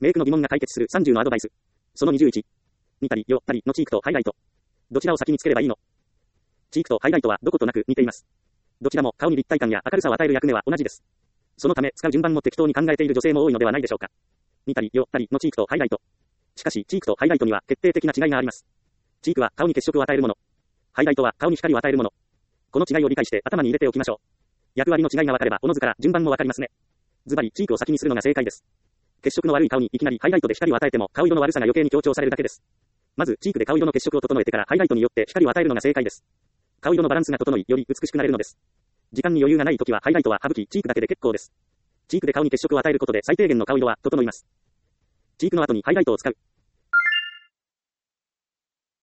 メイクの疑問が解決する30のアドバイス。その21。似たり、よったりのチークとハイライト。どちらを先につければいいの？チークとハイライトはどことなく似ています。どちらも顔に立体感や明るさを与える役目は同じです。そのため使う順番も適当に考えている女性も多いのではないでしょうか。似たり、よったりのチークとハイライト。しかし、チークとハイライトには決定的な違いがあります。チークは顔に血色を与えるもの。ハイライトは顔に光を与えるもの。この違いを理解して頭に入れておきましょう。役割の違いが分かれば、おのずから順番も分かりますね。ズバリ、チークを先にするのが正解です。血色の悪い顔にいきなりハイライトで光を与えても、顔色の悪さが余計に強調されるだけです。まず、チークで顔色の血色を整えてからハイライトによって光を与えるのが正解です。顔色のバランスが整い、より美しくなれるのです。時間に余裕がないときはハイライトは省き、チークだけで結構です。チークで顔に血色を与えることで最低限の顔色は整います。チークの後にハイライトを使う。